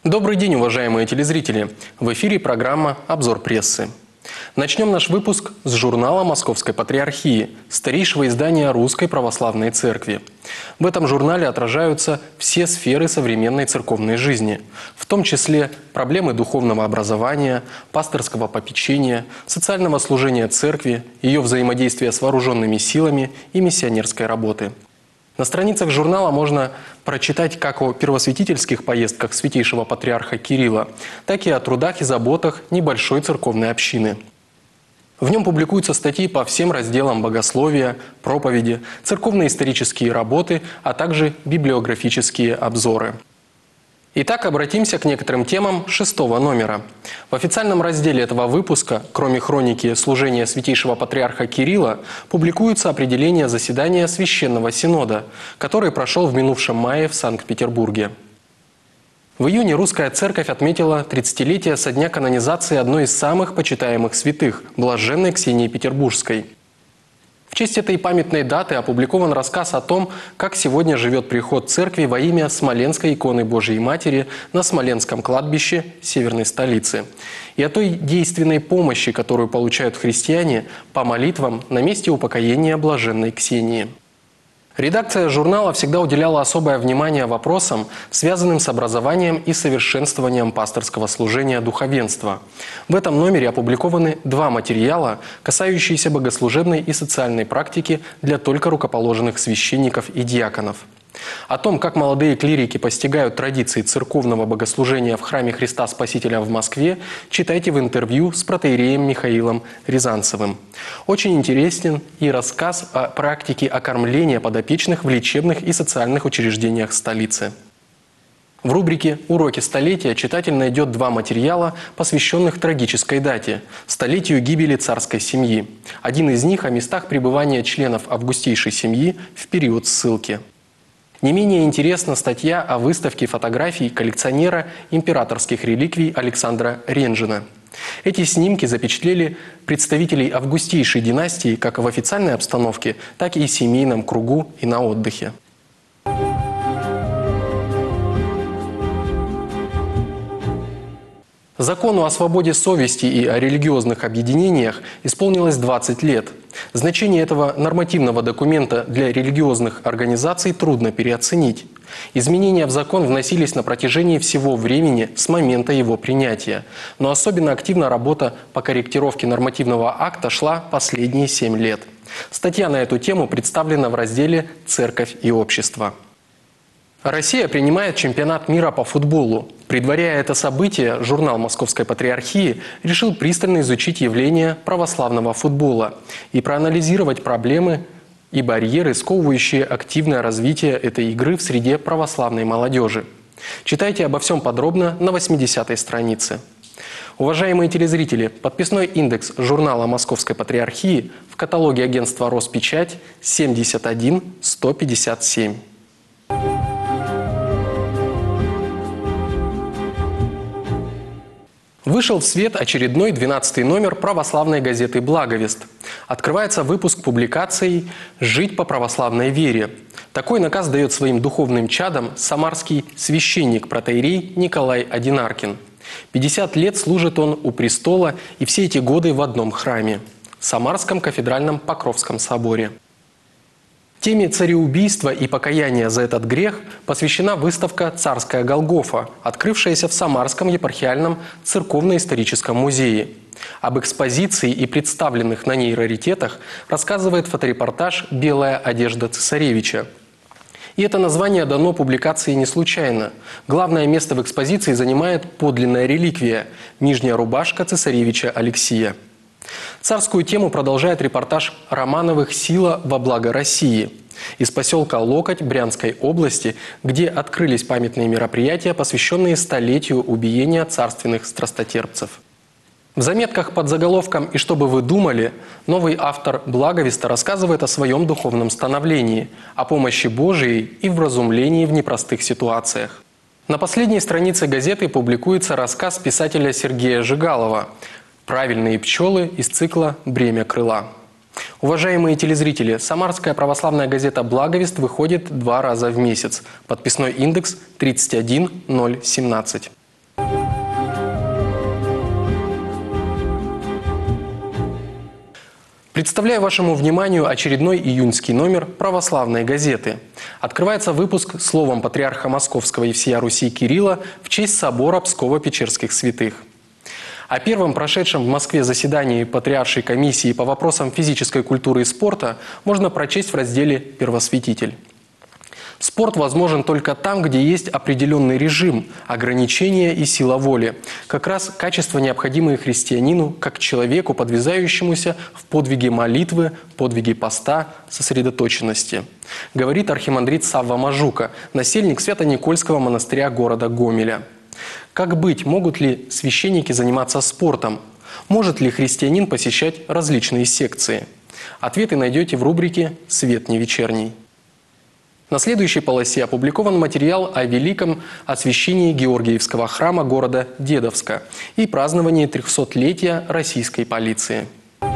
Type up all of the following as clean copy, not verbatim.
Добрый день, уважаемые телезрители! В эфире программа «Обзор прессы». Начнем наш выпуск с журнала Московской Патриархии, старейшего издания Русской Православной Церкви. В этом журнале отражаются все сферы современной церковной жизни, в том числе проблемы духовного образования, пасторского попечения, социального служения церкви, ее взаимодействия с вооруженными силами и миссионерской работы. На страницах журнала можно прочитать как о первосвятительских поездках святейшего патриарха Кирилла, так и о трудах и заботах небольшой церковной общины. В нем публикуются статьи по всем разделам богословия, проповеди, церковно-исторические работы, а также библиографические обзоры. Итак, обратимся к некоторым темам 6-го номера. В официальном разделе этого выпуска, кроме хроники служения святейшего патриарха Кирилла, публикуются определения заседания Священного Синода, который прошел в минувшем мае в Санкт-Петербурге. В июне Русская Церковь отметила 30-летие со дня канонизации одной из самых почитаемых святых – блаженной Ксении Петербургской. В честь этой памятной даты опубликован рассказ о том, как сегодня живет приход церкви во имя Смоленской иконы Божией Матери на Смоленском кладбище северной столицы, и о той действенной помощи, которую получают христиане по молитвам на месте упокоения блаженной Ксении. Редакция журнала всегда уделяла особое внимание вопросам, связанным с образованием и совершенствованием пасторского служения духовенства. В этом номере опубликованы 2 материала, касающиеся богослужебной и социальной практики для только рукоположенных священников и диаконов. О том, как молодые клирики постигают традиции церковного богослужения в храме Христа Спасителя в Москве, читайте в интервью с протоиереем Михаилом Рязанцевым. Очень интересен и рассказ о практике окормления подопечных в лечебных и социальных учреждениях столицы. В рубрике «Уроки столетия» читатель найдет 2 материала, посвященных трагической дате – столетию гибели царской семьи. Один из них о местах пребывания членов августейшей семьи в период ссылки. Не менее интересна статья о выставке фотографий коллекционера императорских реликвий Александра Ренжина. Эти снимки запечатлели представителей августейшей династии как в официальной обстановке, так и в семейном кругу и на отдыхе. Закону о свободе совести и о религиозных объединениях исполнилось 20 лет. Значение этого нормативного документа для религиозных организаций трудно переоценить. Изменения в закон вносились на протяжении всего времени с момента его принятия. Но особенно активно работа по корректировке нормативного акта шла последние 7 лет. Статья на эту тему представлена в разделе «Церковь и общество». Россия принимает чемпионат мира по футболу. Предваряя это событие, журнал Московской Патриархии решил пристально изучить явление православного футбола и проанализировать проблемы и барьеры, сковывающие активное развитие этой игры в среде православной молодежи. Читайте обо всем подробно на 80-й странице. Уважаемые телезрители, подписной индекс журнала Московской Патриархии в каталоге агентства «Роспечать» 71157. Вышел в свет очередной 12-й номер православной газеты «Благовест». Открывается выпуск публикацией «Жить по православной вере». Такой наказ дает своим духовным чадам самарский священник протоиерей Николай Одинаркин. 50 лет служит он у престола, и все эти годы в одном храме – Самарском кафедральном Покровском соборе. Теме цареубийства и покаяния за этот грех посвящена выставка «Царская Голгофа», открывшаяся в Самарском епархиальном церковно-историческом музее. Об экспозиции и представленных на ней раритетах рассказывает фоторепортаж «Белая одежда цесаревича». И это название дано публикации не случайно. Главное место в экспозиции занимает подлинная реликвия – нижняя рубашка цесаревича Алексия. Царскую тему продолжает репортаж Романовых «Сила во благо России» из поселка Локоть Брянской области, где открылись памятные мероприятия, посвященные столетию убиения царственных страстотерпцев. В заметках под заголовком «И что бы вы думали» новый автор «Благовеста» рассказывает о своем духовном становлении, о помощи Божией и вразумлении в непростых ситуациях. На последней странице газеты публикуется рассказ писателя Сергея Жигалова «Правильные пчелы» из цикла «Бремя крыла». Уважаемые телезрители, самарская православная газета «Благовест» выходит 2 раза в месяц. Подписной индекс 31017. Представляю вашему вниманию очередной июньский номер «Православной газеты». Открывается выпуск словом патриарха Московского и всея Руси Кирилла в честь собора Псково-Печерских святых. О первом прошедшем в Москве заседании Патриаршей комиссии по вопросам физической культуры и спорта можно прочесть в разделе «Первосвятитель». Спорт возможен только там, где есть определенный режим, ограничения и сила воли. Как раз качества, необходимые христианину, как человеку, подвязающемуся в подвиге молитвы, подвиге поста, сосредоточенности. Говорит архимандрит Савва Мажука, насельник Свято-Никольского монастыря города Гомеля. Как быть, могут ли священники заниматься спортом? Может ли христианин посещать различные секции? Ответы найдете в рубрике «Свет не вечерний». На следующей полосе опубликован материал о великом освящении Георгиевского храма города Дедовска и праздновании 300-летия российской полиции.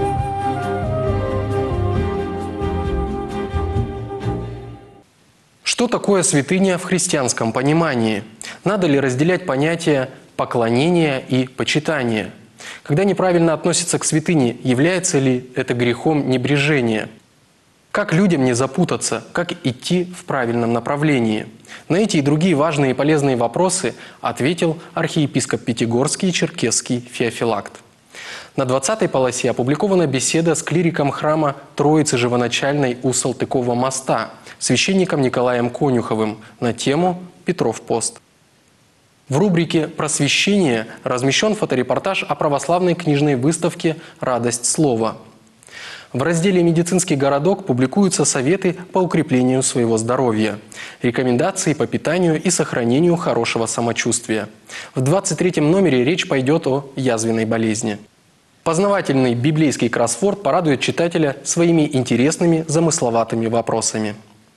Что такое святыня в христианском понимании? Надо ли разделять понятия поклонения и почитания? Когда неправильно относятся к святыне, является ли это грехом небрежения? Как людям не запутаться, как идти в правильном направлении? На эти и другие важные и полезные вопросы ответил архиепископ Пятигорский и Черкесский Феофилакт. На 20-й полосе опубликована беседа с клириком храма Троицы Живоначальной у Салтыкова моста, священником Николаем Конюховым, на тему «Петров пост». В рубрике «Просвещение» размещен фоторепортаж о православной книжной выставке «Радость слова». В разделе «Медицинский городок» публикуются советы по укреплению своего здоровья, рекомендации по питанию и сохранению хорошего самочувствия. В 23-м номере речь пойдет о язвенной болезни. Познавательный библейский кроссворд порадует читателя своими интересными, замысловатыми вопросами.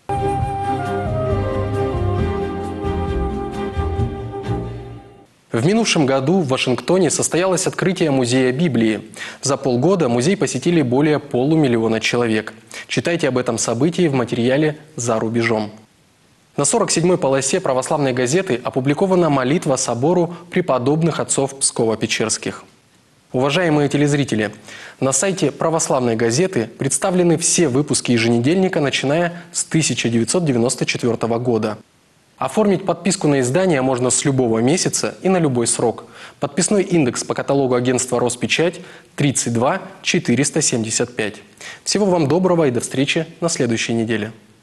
В минувшем году в Вашингтоне состоялось открытие Музея Библии. За полгода музей посетили более 500 000 человек. Читайте об этом событии в материале «За рубежом». На 47-й полосе «Православной газеты» опубликована молитва собору преподобных отцов Псково-Печерских. Уважаемые телезрители, на сайте «Православной газеты» представлены все выпуски еженедельника, начиная с 1994 года. Оформить подписку на издание можно с любого месяца и на любой срок. Подписной индекс по каталогу агентства «Роспечать» 32 475. Всего вам доброго и до встречи на следующей неделе.